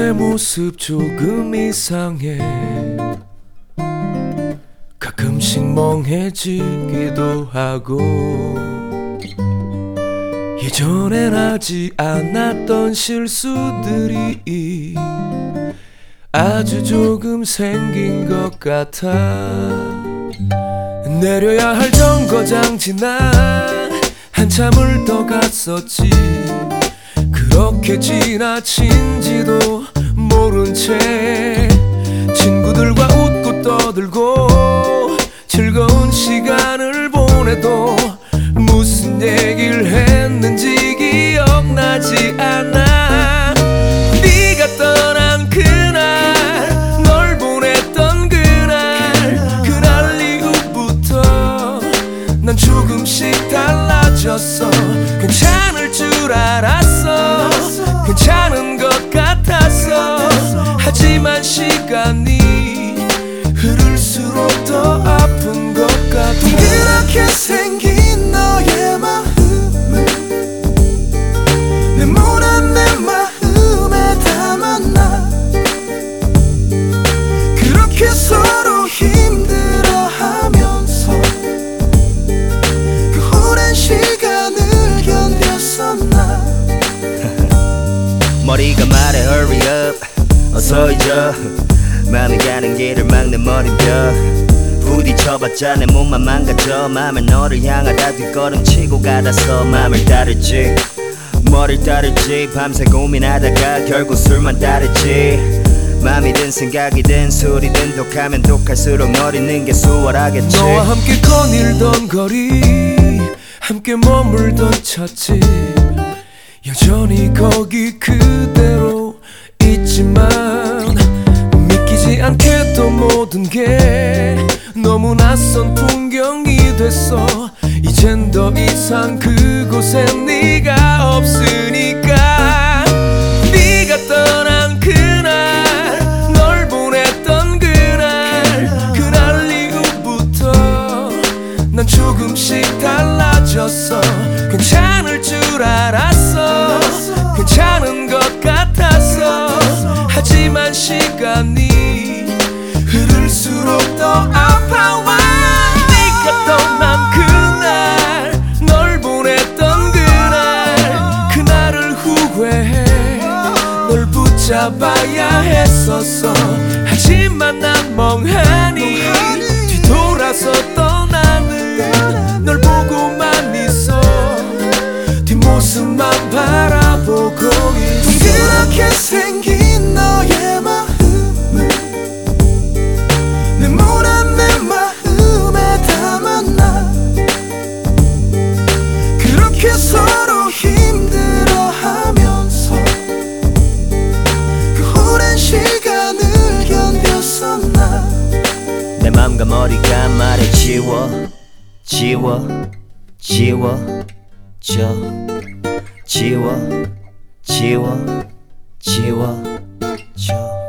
내 모습 조금 이상해. 가끔씩 멍해지기도 하고 예전엔 하지 않았던 실수들이 아주 조금 생긴 것 같아. 내려야 할 정거장 지나 한참을 더 갔었지. 그렇게 지나친지도 모른 채 친구들과 웃고 떠들고 즐거운 시간을 보내도 무슨 얘기를 했는지 기억나지 않아. 네가 떠난 그날, 널 보냈던 그날 이후부터 난 조금씩 달라졌어. 괜찮을 줄 알았어, 괜찮은 것 같았어. 하지만 시간이 흐를수록 더 아픈 것 같아. 동그랗게 생긴 너의 마음을 네모난 내 마음에 담았나. 그렇게 서로 힘들어하면서 그 오랜 시간을 견뎠었나. 머리가 말해 hurry up 어서 잊어. 마음이 가는 길을 막는 머리뼈 부딪혀봤자 내 몸만 망가져. 맘을 너를 향하다 뒷걸음치고 가다서 맘을 따르지 뭐를 따를지 밤새 고민하다가 결국 술만 따르지. 맘이든 생각이든 술이든 독하면 독할수록 널 잊는 게 수월하겠지. 너와 함께 거닐던 거리, 함께 머물던 찻집, 여전히 거기 그대로 있지만 믿기지 않게 또 모든 게 너무 낯선 풍경이 됐어. 이젠 더 이상 그곳에 네가 없으니까. 네가 떠난 그날, 널 보냈던 그날 이후부터 난 조금씩 달라졌어. 괜찮을 줄 알았어, 괜찮은 것 같았어. 하지만 시간이 흐를수록 더 아파와. 네가 떠난 그날, 널 보냈던 그날을 후회해. 널 붙잡아야 했었어. 하지만 난 멍하니 뒤돌아서 떠나는 널 보고만 있어. 뒷모습만 바라보고 있어. 동그랗게 생긴 너의 마음을 네모난 내 마음에 담았나. 그렇게 서로 힘들어하면서 그 오랜 시간을 견뎠었나. 내 맘과 머리가 말해 지워 지워 지워져. 지워 지워 지워져.